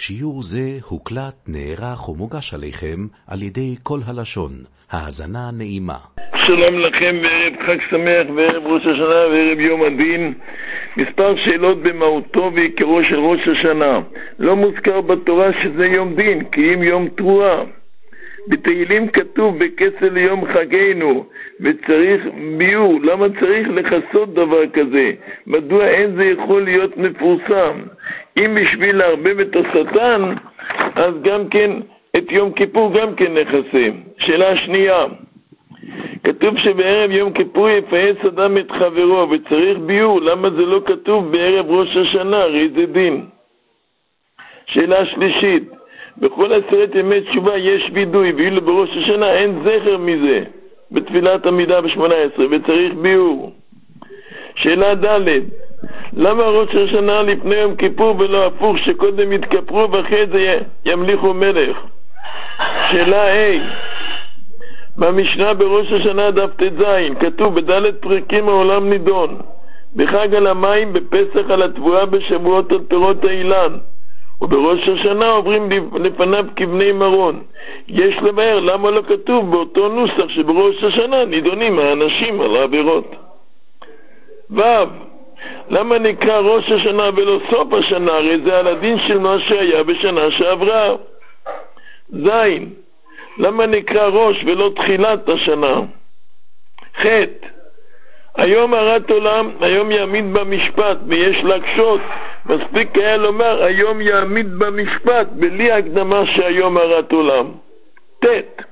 שיעור זה הוקלט, נערך ומוגש עליכם על ידי כל הלשון. האזנה נעימה. שלום לכם, וערב חג שמח, וערב ראש השנה, וערב יום הדין. מספר שאלות במהותו ועיקרו של ראש השנה. לא מוזכר בתורה שזה יום דין, כי אם יום תרועה. בתהילים כתוב בכסל ליום חגנו, וצריך ביור. למה צריך לחסות דבר כזה? מדוע אין זה יכול להיות מפורסם? אם בשביל להרבב את השטן, אז גם כן את יום כיפור גם כן נחסה. שאלה שנייה, כתוב שבערב יום כיפור יפייס אדם את חברו וצריך ביור. למה זה לא כתוב בערב ראש השנה? הרי זה דין. שאלה שלישית, בכל 10 ימי תשובה יש וידוי, ואילו בראש השנה אין זכר מזה בתפילת עמידה ב-18 וצריך ביור. שאלה ד', למה ראש השנה לפני יום כיפור ולא הפוך, שקודם יתכפרו ואחרי זה ימליכו מלך? שאלה ה', במשנה בראש השנה דף ט"ז כתוב בד' פרקים העולם נידון, בחג על המים, בפסח על התבואה, בשבועות על פירות האילן, ובראש השנה עוברים לפניו כבני מרון. יש לבאר למה לא כתוב באותו נוסח שבראש השנה נידונים האנשים על העבירות. ו', למה נקרא ראש השנה ולא סוף השנה? הרי זה על הדין של מה שהיה בשנה שעברה. ז', למה נקרא ראש ולא תחילת השנה? ח', היום הרת עולם, היום יעמיד במשפט, ויש להקשות, מספיק היה לומר היום יעמיד במשפט בלי הקדמה שהיום הרת עולם. ט',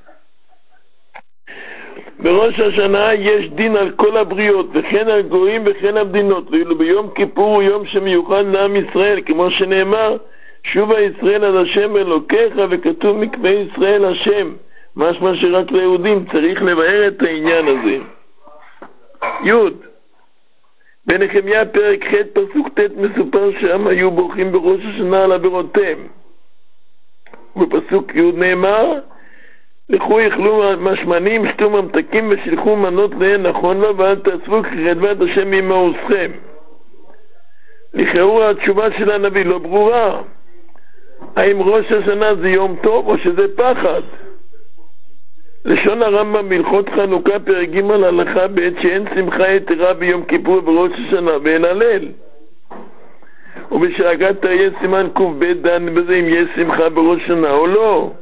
בראש השנה יש דין על כל הבריות, וכן על גויים וכן המדינות, ואילו ביום כיפור הוא יום שמיוחד לעם ישראל, כמו שנאמר שובה ישראל על השם אלוקיך, וכתוב מקווה ישראל השם, משמע שרק ליהודים צריך לבאר את העניין הזה. י', בנחמיה פרק ח' פסוק ט' מסופר שם היו בורחים בראש השנה על עבירותיהם, ובפסוק י' נאמר לכו יאכלו משמנים, שתו ממתקים ושילחו מנות להן, נכון לו, ואל תאספו כי חדבת השם עמכם. לכאורה התשובה של הנביא לא ברורה, האם ראש השנה זה יום טוב או שזה פחד? לשון הרמב"ם בהלכות חנוכה פרק ג' הלכה בעת שאין שמחה יתרה ביום כיפור בראש השנה ואין הלל, ובשאגת תראה סימן ק"ב דן בזה אם יש שמחה בראש השנה או לא.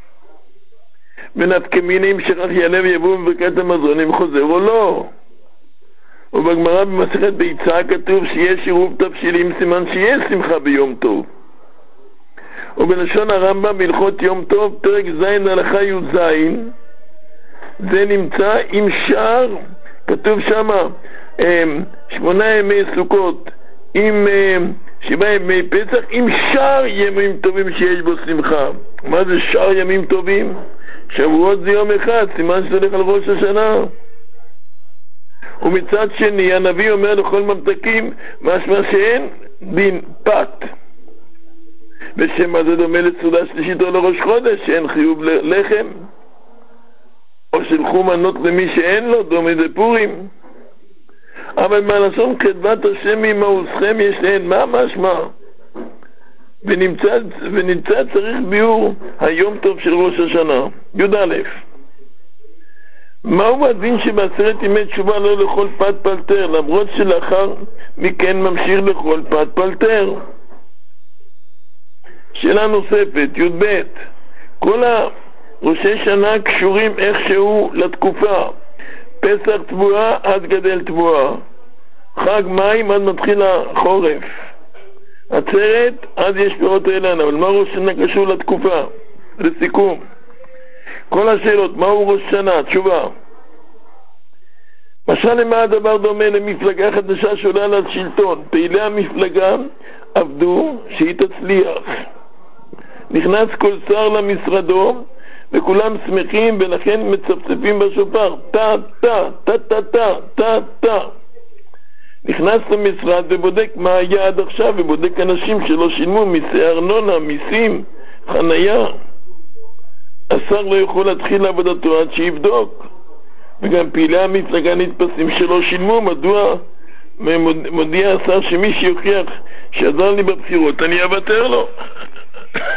ונפקמינים שכך יעלה ויבוא בברכת המזון אם חוזר או לא. ובגמרא במסכת ביצה כתוב שיש עירוב תבשילים, סימן שיש שמחה ביום טוב. ובלשון הרמב"ם בהלכות יום טוב פרק ז' הלכה י"ז זה נמצא עם שער, כתוב שמה 8 ימי סוכות עם 7 ימי פסח עם שער ימים טובים שיש בו שמחה. מה זה שער ימים טובים? שבועות זה יום אחד, סימן שזה הולך על ראש השנה. ומצד שני הנביא אומר לכל ממתקים משמע שאין דין פת, ושמה זה דומה לסעודה שלישית או לראש חודש שאין חיוב לחם, או שלחו מנות למי שאין לו, דומה זה פורים. אבל מהלשון חדבת השם עמכם יש להן מה משמע? ונמצא צריך ביור היום טוב של ראש השנה. י"א, מהו הדין שב10 ימי תשובה לא לאכול פת פלטר, למרות שלאחר מכן ממשיך לאכול פת פלטר? שאלה נוספת, י"ב, כל ראשי שנה קשורים איכשהו לתקופה, פסח תבואה עד גדל תבואה, חג מים עד מתחיל החורף, עצרת עד יש פירות האילן. אבל מה ראש שנה קשור לתקופה? לסיכום כל השאלות, מהו ראש שנה? תשובה, משל למה הדבר דומה למפלגה חדשה שעולה על השלטון? פעילי המפלגה עבדו שהיא תצליח, נכנס כל שר למשרדו וכולם שמחים ולכן מצפצפים בשופר טה טה טה טה טה טה טה. נכנס למשרד ובודק מה היה עד עכשיו, ובודק אנשים שלא שילמו מיסי ארנונה, מיסים, חנייה. השר לא יכול להתחיל לעבודתו עד שיבדוק. וגם פעילי המפלגה נתפסים שלא שילמו. מדוע? מודיע השר שמי שיוכיח שעזר לי בבחירות אני אוותר לו.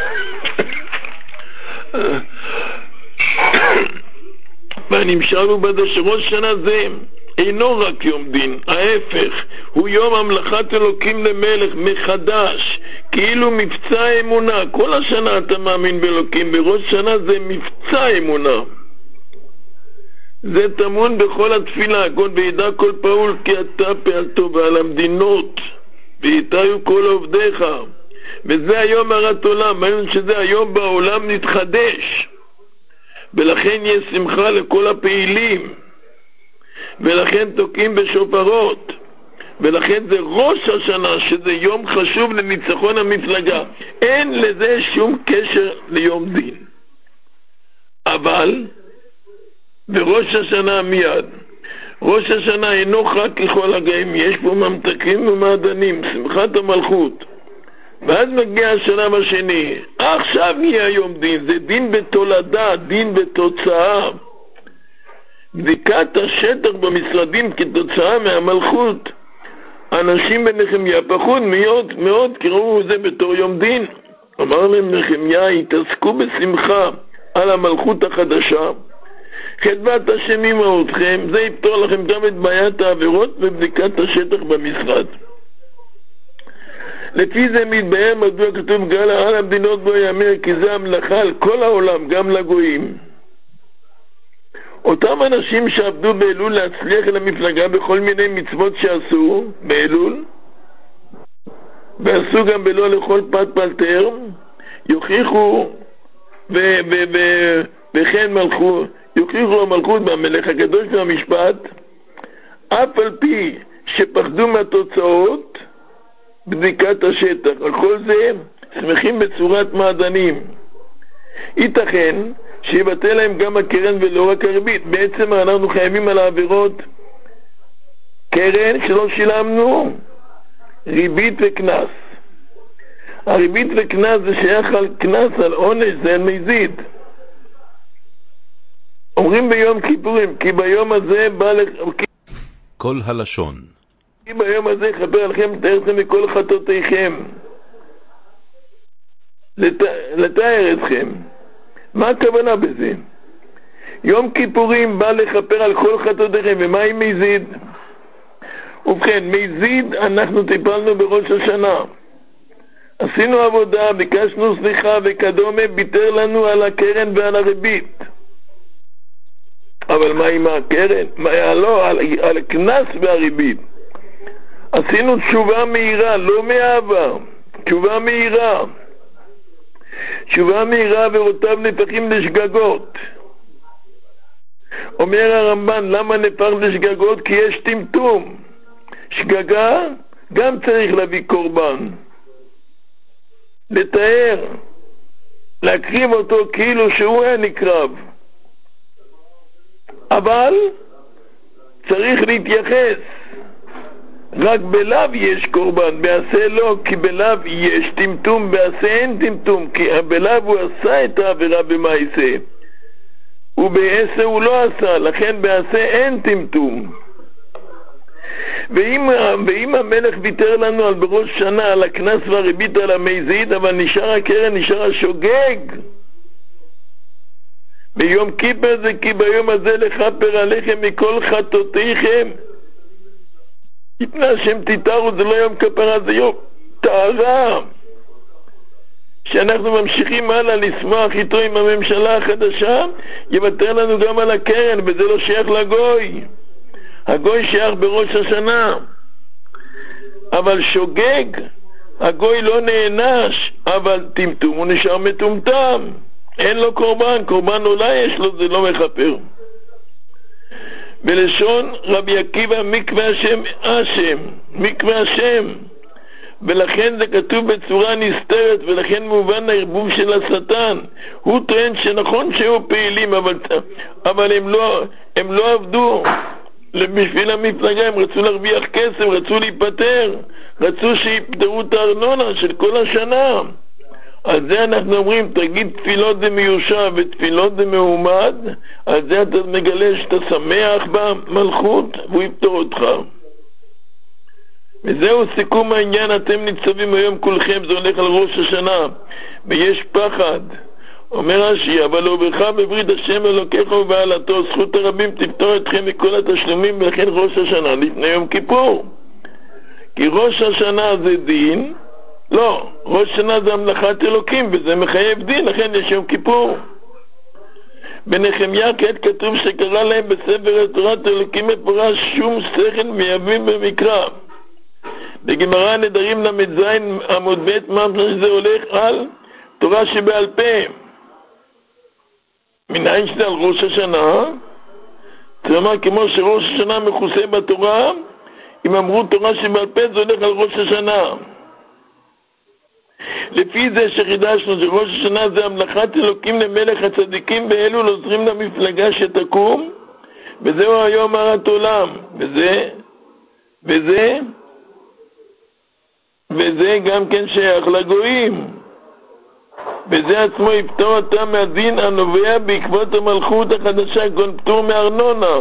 והנמשל הוא בזה שראש שנה זה אינו רק יום דין, ההפך, הוא יום המלכת אלוקים למלך מחדש, כאילו מבצע אמונה. כל השנה אתה מאמין באלוקים, בראש שנה זה מבצע אמונה. זה טמון בכל התפילה, כל וידע כל פעול כי אתה פעלתו ועל המדינות ויתאו כל עובדיך. וזה היום הרת עולם, שזה היום בעולם נתחדש, ולכן יש שמחה לכל הפעילים, ולכן תוקעים בשופרות, ולכן זה ראש השנה, שזה יום חשוב לניצחון המפלגה. אין לזה שום קשר ליום דין. אבל בראש השנה מיד, ראש השנה אינו חג ככל הגאים, יש פה ממתקים ומעדנים, שמחת המלכות. ואז מגיע השלב השני, עכשיו נהיה יום דין, זה דין בתולדה, דין בתוצאה. בדיקת השטח במשרדים כתוצאה מהמלכות, אנשים בנחמיה פחות מאוד קראו זה בתור יום דין. אמר להם נחמיה, התעסקו בשמחה על המלכות החדשה, חדבת השם עמכם, זה יפתור לכם גם את בעיית העבירות ובדיקת השטח במשרד. לפי זה מתבהר מדוע כתוב גלה על המדינות בו יאמר, כי זה המלאכה על כל העולם, גם לגויים. אותם אנשים שעבדו באלול להצליח למפלגה בכל מיני מצוות שעשו באלול, ועשו גם בלא לכל פת פלטר, יוכיחו וכן מלכו, יוכיחו המלכות במלך הקדוש והמשפט, אף על פי שפחדו מהתוצאות בדיקת השטח. על כל זה שמחים בצורת מעדנים. ייתכן שיבטל להם גם הקרן ולא רק הריבית. בעצם אנחנו חייבים על העבירות קרן שלא שילמנו, ריבית וכנס. הריבית וכנס זה שייך על כנס, על עונש, זה על מזיד. אומרים ביום כיפורים, כי ביום הזה בא כל הלשון, כי ביום הזה יכפר עליכם תארתם מכל חטאותיכם, לתאר אתכם. מה הכוונה בזה? יום כיפורים בא לכפר על כל חטאותיכם. ומה עם מזיד? ובכן, מזיד אנחנו טיפלנו בראש השנה, עשינו עבודה, ביקשנו סליחה וכדומה, ביטר לנו על הקרן ועל הריבית. אבל מה עם הקרן? לא, על הכנס והריבית. עשינו תשובה מהירה, לא מאהבה, תשובה מהירה. תשובה מהירה ורותיו נפחים לשגגות. אומר הרמב"ן, למה נפח לשגגות? כי יש טמטום. שגגה גם צריך להביא קורבן, לתאר, להקריב אותו כאילו שהוא היה נקרב. אבל צריך להתייחס, רק בלב יש קורבן, בעשה לא, כי בלב יש טמטום, בעשה אין טמטום, כי בלב הוא עשה את העבירה במעשה, ובעשה הוא לא עשה, לכן בעשה אין טמטום. ואם המלך ויתר לנו על בראש שנה, על הכנס והריבית, על המזיד, אבל נשאר הקרן, נשאר השוגג, ביום כיפר זה כי ביום הזה לכפר עליכם מכל חטאותיכם. מפני השם תתארו, זה לא יום כפרה, זה יום טהרה, שאנחנו ממשיכים הלאה לשמוח איתו עם הממשלה החדשה. יוותר לנו גם על הקרן, וזה לא שייך לגוי. הגוי שייך בראש השנה, אבל שוגג, הגוי לא נענש, אבל טמטום הוא נשאר מטומטם, אין לו קורבן, קורבן אולי יש לו, זה לא מחפר. בלשון רבי עקיבא, מקווה השם השם, מקווה השם, ולכן זה כתוב בצורה נסתרת, ולכן מובן הערבוב של השטן. הוא טוען שנכון שהיו פעילים, אבל הם לא עבדו בשביל המפלגה, הם רצו להרוויח כסף, רצו להיפטר, רצו שיפטרו את הארנונה של כל השנה. על זה אנחנו אומרים, תגיד תפילות זה מיושב ותפילות זה מעומד, על זה אתה מגלה שאתה שמח במלכות והוא יפטור אותך. וזהו סיכום העניין. אתם ניצבים היום כולכם, זה הולך על ראש השנה, ויש פחד, אומר רש"י, אבל לא ברכה בברית השם אלוקיך ובעלתו, זכות הרבים תפתור אתכם מכל התשלומים, ולכן ראש השנה לפני יום כיפור. כי ראש השנה זה דין, לא, ראש השנה זה המלאכת אלוקים, וזה מחייב דין, לכן יש יום כיפור. בנחמיה כעת כתוב שקרא להם בספר תורת אלוקים מפורש שום שכל מייבים במקרא. בגמרא נדרים ל"ז עמוד ב' ממש זה הולך על תורה שבעל פה. מניין שזה על ראש השנה, זאת אומרת כמו שראש השנה מכוסה בתורה, אם אמרו תורה שבעל פה זה הולך על ראש השנה. לפי זה שחידשנו שראש השנה זה המלאכת אלוקים למלך הצדיקים, באלו לא עוזרים למפלגה שתקום, וזהו היום הרת עולם, וזה גם כן שייך לגויים, וזה עצמו יפתור אותם מהדין הנובע בעקבות המלכות החדשה, כל פטור מארנונה.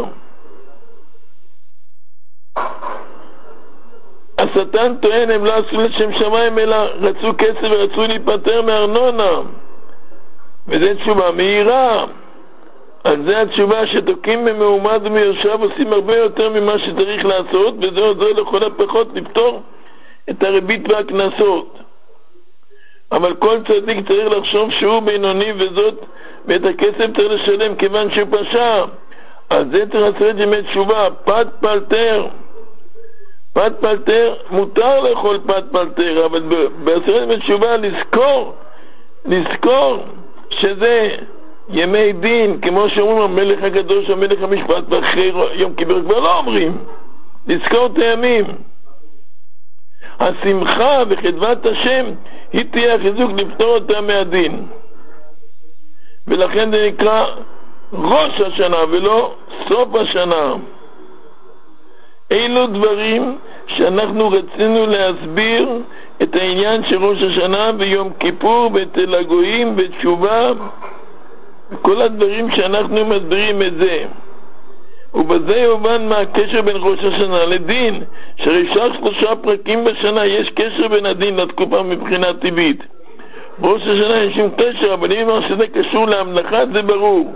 השטן טוען הם לא עשו לשם שמיים אלא רצו כסף ורצו להיפטר מארנונה, וזה תשובה מהירה. אז זה התשובה שתוקים ממעומד ומיושב עושים הרבה יותר ממה שצריך לעשות, וזה עוזר לכל הפחות לפתור את הריבית והקנסות. אבל כל צדיק צריך לחשוב שהוא בינוני וזאת, ואת הכסף צריך לשלם כיוון שהוא פשע. אז זה צריך לעשות ימי תשובה. פת פלטר, מותר לאכול פת פלטר, אבל בעשרת ימי תשובה לזכור שזה ימי דין, כמו שאומרים המלך הקדוש, המלך המשפט, ואחרי יום כיפור כבר לא אומרים. לזכור את הימים. השמחה וחדוות השם היא תהיה החיזוק לפתור אותה מהדין, ולכן זה נקרא ראש השנה ולא סוף השנה. אילו דברים שאנחנו רצינו להסביר את העניין של ראש השנה ויום כיפור בתל הגויים בתשובה, כל הדברים שאנחנו מסבירים את זה. ובזה יובן מה הקשר בין ראש השנה לדין, שרשת 3 פרקים בשנה, יש קשר בין הדין לתקופה מבחינה טבעית. ראש השנה אין שום קשר, אבל אם אמר שזה קשור להמלכה זה ברור.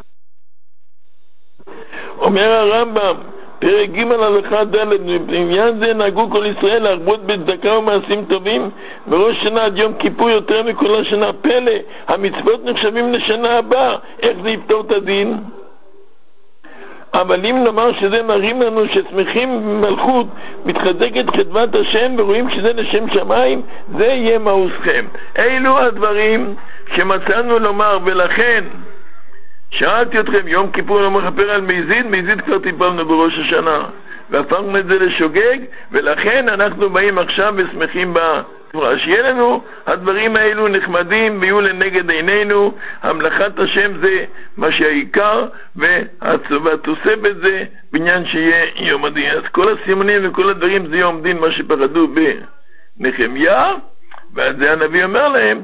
אומר הרמב"ם פרק ג' הלכה ד', בעניין זה נהגו כל ישראל להרבות בצדקה ומעשים טובים בראש שנה עד יום כיפור יותר מכל השנה. פלא, המצוות נחשבים לשנה הבאה, איך זה יפתור את הדין? אבל אם נאמר שזה מראים לנו ששמחים במלכות מתחזקת חדוות השם ורואים שזה לשם שמיים, זה יהיה מעוזכם. אילו הדברים שמצאנו לומר, ולכן שאלתי אתכם, יום כיפור לא מכפר על מזיד כבר טיפלנו בראש השנה והפכנו את זה לשוגג, ולכן אנחנו באים עכשיו ושמחים בתורה. שיהיה לנו הדברים האלו נחמדים ויהיו לנגד עינינו. המלאכת השם זה מה שהעיקר, והתוספת בזה בעניין שיהיה יום הדין. אז כל הסימנים וכל הדברים זה יום דין, מה שפחדו בנחמיה, ועל זה הנביא אומר להם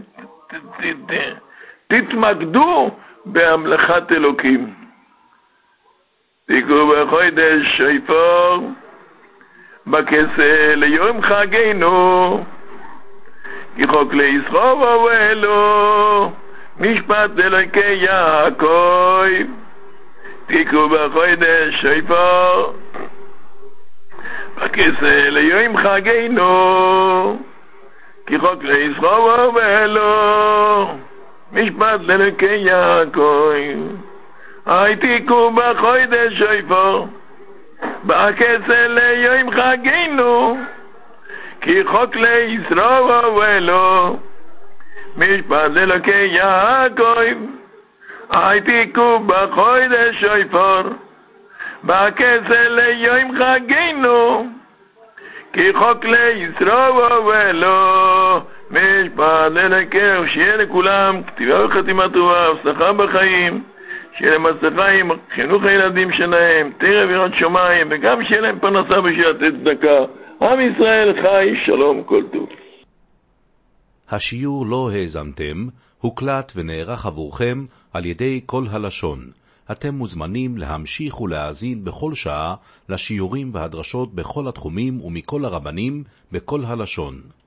תתמקדו בהמלכת אלוקים. תיקחו בחודש שופר בכסה ליום חגנו, כי חוק לישראל ואלו משפט אלוקי יעקב. תיקחו בחודש שופר בכסה ליום חגנו, כי חוק לישראל ואלו משפט אלוקי יעקב. תיקחו בחודש שופר בכסה ליום חגנו, כי חוק לישראל ואלו משפט אלוקי יעקב. תיקחו בחודש שופר בכסה ליום חגנו, כי חוק לישראל ואלו משפט אלוקי. שיהיה לכולם כתיבה וחתימה טובה, הבטחה בחיים, שיהיה להם הצלחה עם חינוך הילדים שלהם, תראה ויראת שמיים, וגם שיהיה להם פרנסה בשביל לתת צדקה. עם ישראל חי שלום כל טוב. השיעור לא האזנתם הוקלט ונערך עבורכם על ידי כל הלשון. אתם מוזמנים להמשיך ולהאזין בכל שעה לשיעורים והדרשות בכל התחומים ומכל הרבנים בכל הלשון.